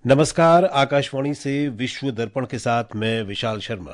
नमस्कार। आकाशवाणी से विश्व दर्पण के साथ मैं विशाल शर्मा।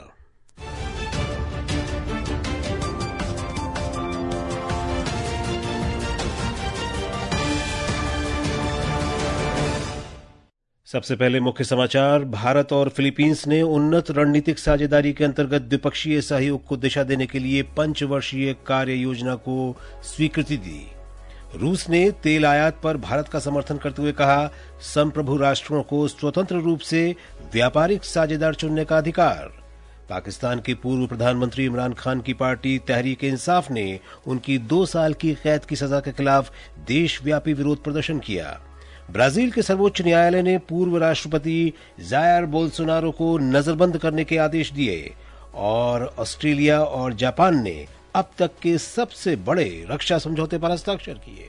सबसे पहले मुख्य समाचार। भारत और फिलीपींस ने उन्नत रणनीतिक साझेदारी के अंतर्गत द्विपक्षीय सहयोग को दिशा देने के लिए पंचवर्षीय कार्य योजना को स्वीकृति दी। रूस ने तेल आयात पर भारत का समर्थन करते हुए कहा, संप्रभु राष्ट्रों को स्वतंत्र रूप से व्यापारिक साझेदार चुनने का अधिकार। पाकिस्तान के पूर्व प्रधानमंत्री इमरान खान की पार्टी तहरीक इंसाफ ने उनकी 2 साल की कैद की सजा के खिलाफ देशव्यापी विरोध प्रदर्शन किया। ब्राजील के सर्वोच्च न्यायालय ने पूर्व राष्ट्रपति जायर बोल्सोनारो को नजरबंद करने के आदेश दिए और ऑस्ट्रेलिया और जापान ने अब तक के सबसे बड़े रक्षा समझौते पर हस्ताक्षर किए।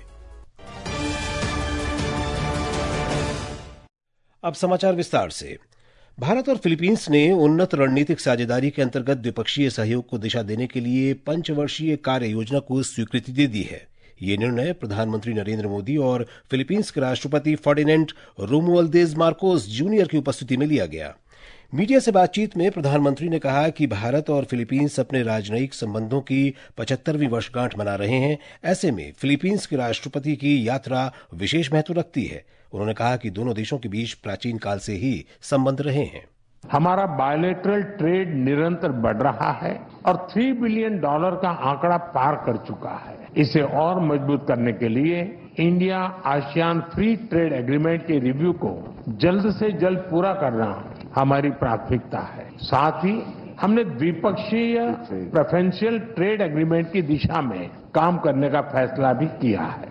अब समाचार विस्तार से। भारत और फिलीपींस ने उन्नत रणनीतिक साझेदारी के अंतर्गत द्विपक्षीय सहयोग को दिशा देने के लिए पंचवर्षीय कार्य योजना को स्वीकृति दे दी है। ये निर्णय प्रधानमंत्री नरेंद्र मोदी और फिलीपींस के राष्ट्रपति फर्डिनेंड रोमुअल्देज मार्कोस जूनियर की उपस्थिति में लिया गया। मीडिया से बातचीत में प्रधानमंत्री ने कहा कि भारत और फिलीपींस अपने राजनयिक संबंधों की 75वीं वर्षगांठ मना रहे हैं। ऐसे में फिलीपींस के राष्ट्रपति की यात्रा विशेष महत्व रखती है। उन्होंने कहा कि दोनों देशों के बीच प्राचीन काल से ही संबंध रहे हैं। हमारा बायलैटरल ट्रेड निरंतर बढ़ रहा है और $3 बिलियन का आंकड़ा पार कर चुका है। इसे और मजबूत करने के लिए India ASEAN free trade agreement के रिव्यू को जल्द से जल्द पूरा करना हमारी प्राथमिकता है। साथ ही हमने द्विपक्षीय प्रेफरेंशियल ट्रेड एग्रीमेंट की दिशा में काम करने का फैसला भी किया है।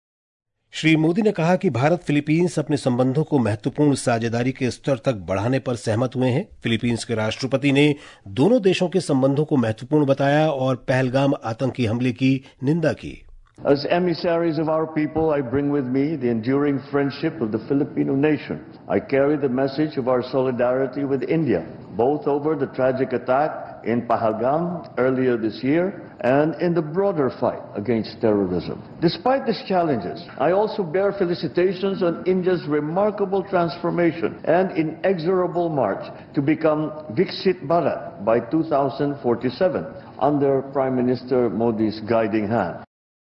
श्री मोदी ने कहा कि भारत फिलीपींस अपने संबंधों को महत्वपूर्ण साझेदारी के स्तर तक बढ़ाने पर सहमत हुए हैं। फिलीपींस के राष्ट्रपति ने दोनों देशों के संबंधों को महत्वपूर्ण बताया और पहलगाम आतंकी हमले की निंदा की। As emissaries of our people, I bring with me the enduring friendship of the Filipino nation. I carry the message of our solidarity with India, both over the tragic attack in Pahalgam earlier this year and in the broader fight against terrorism. Despite these challenges, I also bear felicitations on India's remarkable transformation and inexorable march to become Viksit Bharat by 2047 under Prime Minister Modi's guiding hand.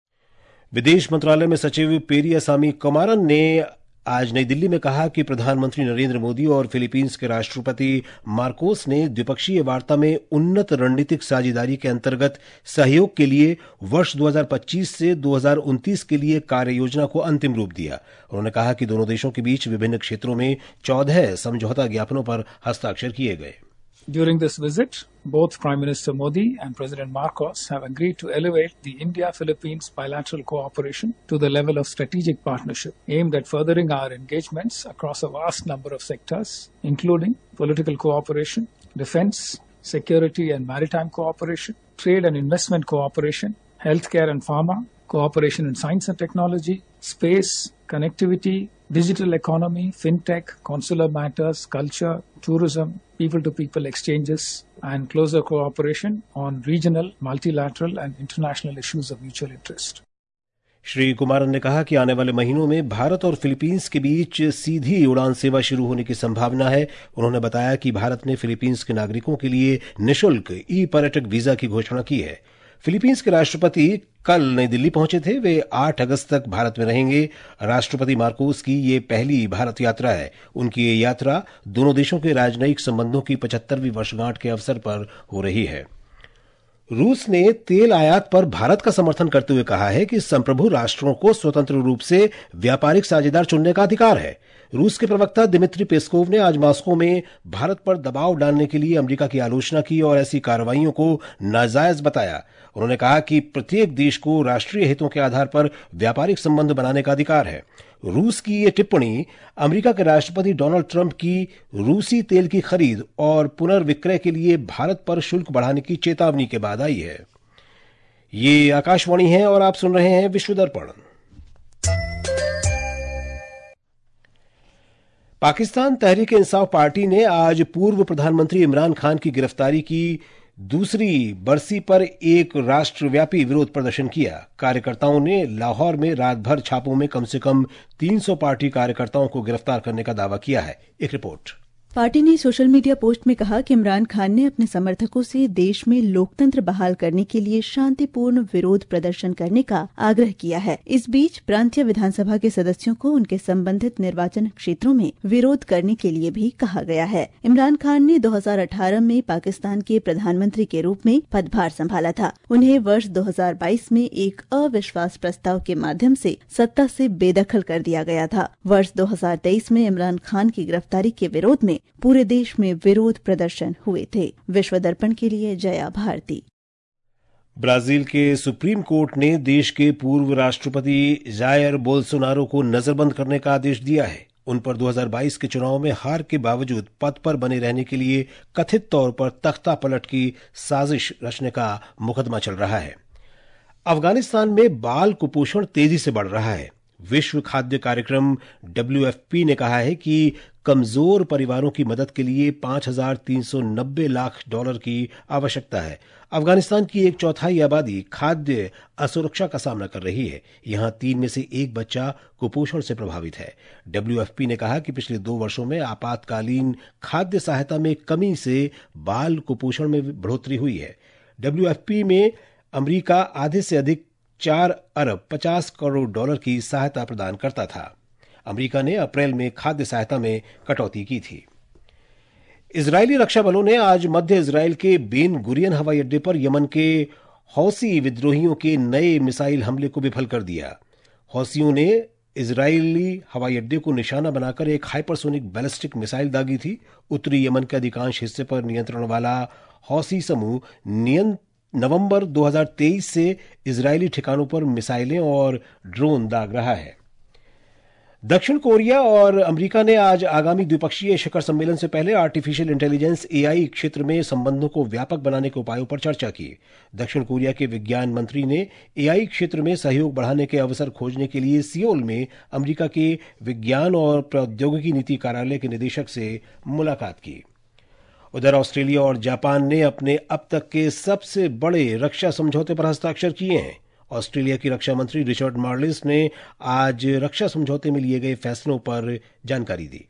विदेश मंत्रालय में सचिव पेरियासामी कुमारन ने आज नई दिल्ली में कहा कि प्रधानमंत्री नरेंद्र मोदी और फिलीपींस के राष्ट्रपति मार्कोस ने द्विपक्षीय वार्ता में उन्नत रणनीतिक साझेदारी के अंतर्गत सहयोग के लिए वर्ष 2025 से 2029 के लिए कार्य योजना को अंतिम रूप दिया। उन्होंने कहा कि दोनों देशों के बीच विभिन्न क्षेत्रों में 14 समझौता ज्ञापनों पर हस्ताक्षर किए गए। During this visit, both Prime Minister Modi and President Marcos have agreed to elevate the India-Philippines bilateral cooperation to the level of strategic partnership, aimed at furthering our engagements across a vast number of sectors, including political cooperation, defense, security and maritime cooperation, trade and investment cooperation, healthcare and pharma, cooperation in science and technology, space, connectivity, digital economy, fintech, consular matters, culture, tourism, people-to-people exchanges, and closer cooperation on regional, multilateral and international issues of mutual interest. Shri Kumaran ने कहा कि आने वाले महीनों में भारत और Philippines के बीच सीधी उड़ान सेवा शुरू होने की संभावना है। उन्होंने बताया कि भारत ने फिलीपींस के नागरिकों के लिए निःशुल्क ई-पर्यटक वीजा की घोषणा की है। फिलीपींस के राष्ट्रपति कल नई दिल्ली पहुंचे थे। वे 8 अगस्त तक भारत में रहेंगे। राष्ट्रपति मार्कोस की ये पहली भारत यात्रा है। उनकी ये यात्रा दोनों देशों के राजनयिक संबंधों की 75वीं वर्षगांठ के अवसर पर हो रही है। रूस ने तेल आयात पर भारत का समर्थन करते हुए कहा है कि संप्रभु राष्ट्रों को स्वतंत्र रूप से व्यापारिक साझेदार चुनने का अधिकार है। रूस के प्रवक्ता दिमित्री पेस्कोव ने आज मॉस्को में भारत पर दबाव डालने के लिए अमेरिका की आलोचना की और ऐसी कार्रवाइयों को नाजायज बताया। उन्होंने कहा कि प्रत्येक देश को राष्ट्रीय हितों के आधार पर व्यापारिक संबंध बनाने का अधिकार है। रूस की ये टिप्पणी अमेरिका के राष्ट्रपति डोनाल्ड ट्रंप की रूसी तेल की खरीद और पुनर्विक्रय के लिए भारत पर शुल्क बढ़ाने की चेतावनी के बाद आई है। ये आकाशवाणी है और आप सुन रहे हैं विश्व दर्पण। पाकिस्तान तहरीक इंसाफ पार्टी ने आज पूर्व प्रधानमंत्री इमरान खान की गिरफ्तारी की दूसरी बरसी पर एक राष्ट्रव्यापी विरोध प्रदर्शन किया। कार्यकर्ताओं ने लाहौर में रात भर छापों में कम से कम 300 पार्टी कार्यकर्ताओं को गिरफ्तार करने का दावा किया है। एक रिपोर्ट। पार्टी ने सोशल मीडिया पोस्ट में कहा कि इमरान खान ने अपने समर्थकों से देश में लोकतंत्र बहाल करने के लिए शांतिपूर्ण विरोध प्रदर्शन करने का आग्रह किया है। इस बीच प्रांतीय विधानसभा के सदस्यों को उनके संबंधित निर्वाचन क्षेत्रों में विरोध करने के लिए भी कहा गया है। इमरान खान ने 2018 में पाकिस्तान के प्रधानमंत्री के रूप में पदभार संभाला था। उन्हें वर्ष 2022 में एक अविश्वास प्रस्ताव के माध्यम से सत्ता से बेदखल कर दिया गया था। वर्ष 2023 में इमरान खान की गिरफ्तारी के विरोध में पूरे देश में विरोध प्रदर्शन हुए थे। विश्व दर्पण के लिए जया भारती। ब्राजील के सुप्रीम कोर्ट ने देश के पूर्व राष्ट्रपति जायर बोल्सोनारो को नजरबंद करने का आदेश दिया है। उन पर 2022 के चुनाव में हार के बावजूद पद पर बने रहने के लिए कथित तौर पर तख्ता पलट की साजिश रचने का मुकदमा चल रहा है। अफगानिस्तान में बाल कुपोषण तेजी से बढ़ रहा है। विश्व खाद्य कार्यक्रम WFP ने कहा है कि कमजोर परिवारों की मदद के लिए $5,390 लाख की आवश्यकता है। अफगानिस्तान की 1/4 आबादी खाद्य असुरक्षा का सामना कर रही है। यहां 3 में से 1 बच्चा कुपोषण से प्रभावित है। WFP ने कहा कि पिछले 2 वर्षों में आपातकालीन खाद्य सहायता में कमी से बाल कुपोषण में बढ़ोतरी हुई है। WFP में अमेरिका आधे से अधिक $4 अरब 50 करोड़ की सहायता प्रदान करता था। अमेरिका ने अप्रैल में खाद्य सहायता में कटौती की थी। इजरायली रक्षा बलों ने आज मध्य इजरायल के बेन गुरियन हवाई अड्डे पर यमन के हौसी विद्रोहियों के नए मिसाइल हमले को विफल कर दिया। हौसियों ने इजरायली हवाई अड्डे को निशाना बनाकर एक हाइपरसोनिक बैलिस्टिक मिसाइल दागी थी। उत्तरी यमन के अधिकांश हिस्से पर नियंत्रण वाला हौसी समूह नवंबर 2023 से इजरायली ठिकानों पर मिसाइलें और ड्रोन दाग रहा है। दक्षिण कोरिया और अमेरिका ने आज आगामी द्विपक्षीय शिखर सम्मेलन से पहले आर्टिफिशियल इंटेलिजेंस AI क्षेत्र में संबंधों को व्यापक बनाने के उपायों पर चर्चा की। दक्षिण कोरिया के विज्ञान मंत्री ने AI क्षेत्र में सहयोग बढ़ाने के अवसर खोजने के लिए सियोल में अमेरिका के विज्ञान और प्रौद्योगिकी नीति कार्यालय के निदेशक से मुलाकात की। उधर ऑस्ट्रेलिया और जापान ने अपने अब तक के सबसे बड़े रक्षा समझौते पर हस्ताक्षर किए हैं। ऑस्ट्रेलिया की रक्षा मंत्री रिचर्ड मार्लिस ने आज रक्षा समझौते में लिए गए फैसलों पर जानकारी दी।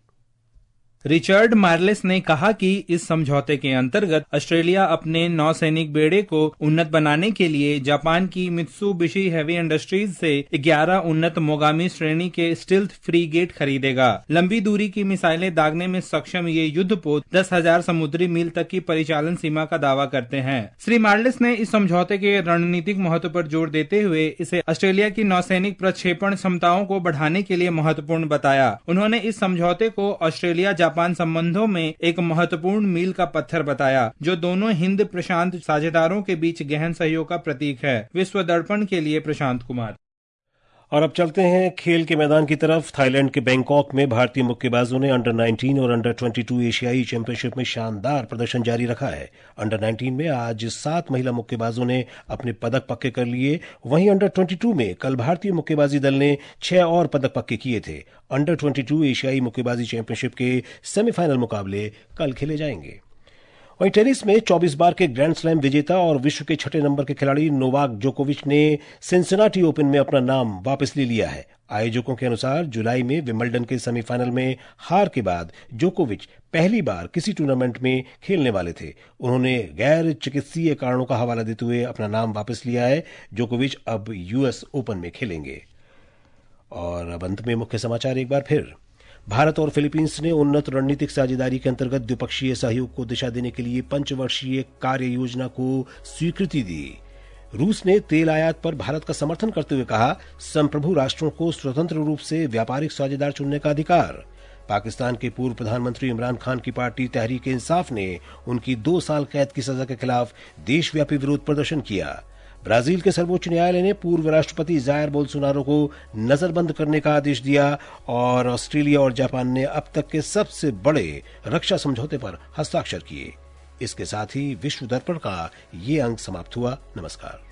रिचर्ड मार्लिस ने कहा कि इस समझौते के अंतर्गत ऑस्ट्रेलिया अपने नौसैनिक बेड़े को उन्नत बनाने के लिए जापान की मित्सुबिशी हेवी इंडस्ट्रीज से 11 उन्नत मोगामी श्रेणी के स्टिल्थ फ्रीगेट खरीदेगा। लंबी दूरी की मिसाइलें दागने में सक्षम ये युद्धपोत 10,000 समुद्री मील तक की परिचालन सीमा का दावा करते हैं। श्री मार्लिस ने इस समझौते के रणनीतिक महत्व पर जोर देते हुए इसे ऑस्ट्रेलिया की नौसैनिक प्रक्षेपण क्षमताओं को बढ़ाने के लिए महत्वपूर्ण बताया। उन्होंने इस समझौते को ऑस्ट्रेलिया जापान संबंधों में एक महत्वपूर्ण मील का पत्थर बताया, जो दोनों हिंद प्रशांत साझेदारों के बीच गहन सहयोग का प्रतीक है। विश्व दर्पण के लिए प्रशांत कुमार। और अब चलते हैं खेल के मैदान की तरफ। थाईलैंड के बैंकॉक में भारतीय मुक्केबाजों ने अंडर 19 और अंडर 22 एशियाई चैंपियनशिप में शानदार प्रदर्शन जारी रखा है। अंडर 19 में आज 7 महिला मुक्केबाजों ने अपने पदक पक्के कर लिए। वहीं अंडर 22 में कल भारतीय मुक्केबाजी दल ने 6 और पदक पक्के किए थे। अंडर 22 एशियाई मुक्केबाजी चैंपियनशिप के सेमीफाइनल मुकाबले कल खेले जाएंगे। वहीं टेनिस में 24 बार के ग्रैंड स्लैम विजेता और विश्व के 6 नंबर के खिलाड़ी नोवाक जोकोविच ने सिंसिनाटी ओपन में अपना नाम वापस ले लिया है। आयोजकों के अनुसार जुलाई में विंबलडन के सेमीफाइनल में हार के बाद जोकोविच पहली बार किसी टूर्नामेंट में खेलने वाले थे। उन्होंने गैर चिकित्सीय कारणों का हवाला देते हुए अपना नाम वापस लिया है। जोकोविच अब US ओपन में खेलेंगे। और अब अंत में मुख्य समाचार एक बार फिर। भारत और फिलीपींस ने उन्नत रणनीतिक साझेदारी के अंतर्गत द्विपक्षीय सहयोग को दिशा देने के लिए 5 वर्षीय कार्य योजना को स्वीकृति दी। रूस ने तेल आयात पर भारत का समर्थन करते हुए कहा, संप्रभु राष्ट्रों को स्वतंत्र रूप से व्यापारिक साझेदार चुनने का अधिकार। पाकिस्तान के पूर्व प्रधानमंत्री इमरान खान की पार्टी तहरीक इंसाफ ने उनकी 2 साल कैद की सजा के खिलाफ देशव्यापी विरोध प्रदर्शन किया। ब्राजील के सर्वोच्च न्यायालय ने पूर्व राष्ट्रपति जायर बोल्सोनारो को नजरबंद करने का आदेश दिया। और ऑस्ट्रेलिया और जापान ने अब तक के सबसे बड़े रक्षा समझौते पर हस्ताक्षर किए। इसके साथ ही विश्व दर्पण का ये अंक समाप्त हुआ। नमस्कार।